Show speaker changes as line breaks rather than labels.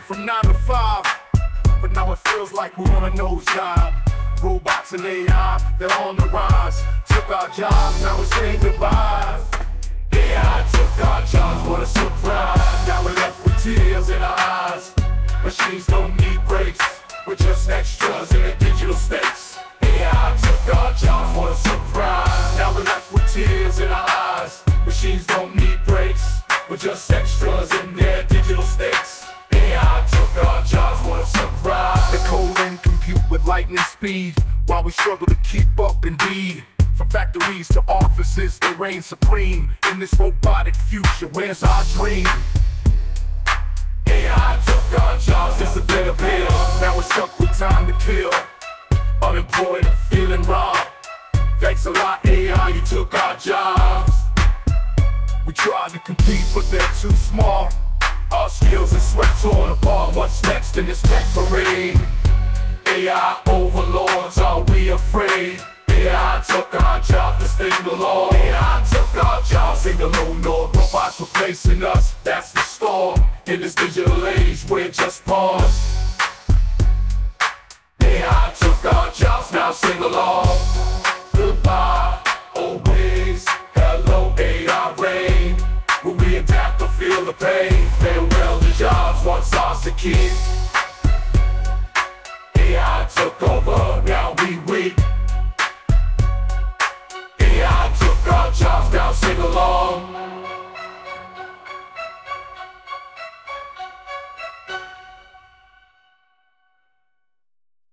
from 9 to 5, but now it feels like we're on a nosedive. Robots and AI, they're on the rise. Took our jobs, now we're saying goodbye. AI took our jobs, what a surprise. Now we're left with tears in our eyes. Machines don't need brakes, we're just extras in the digital states. AI took our jobs, what a surprise. Now we're left with tears in our eyes. Machines don't need brakes, we're just extras in their digital states. AI took our jobs, what a surprise. The code and compute with lightning speed, while we struggle to keep up indeed. From factories to offices, they reign supreme. In this robotic future, where's our dream? AI took our jobs, it's a bitter pill. Now we're stuck with time to kill. Unemployed, feeling robbed. Thanks a lot, AI, you took our jobs. We tried to compete, but they're too small. Our skills and sweat torn apart. What's next in this tech parade? AI overlords, are we afraid? AI took our job, this thing the law. AI took our job, sing the low note. Robots replacing us, that's the storm. In this digital age, we're just pawns.